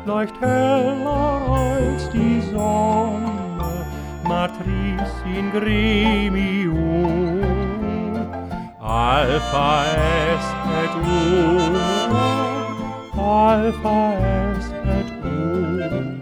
leucht heller als die Sonne, Matris in gremio. Alpha est et O, Alpha est et O.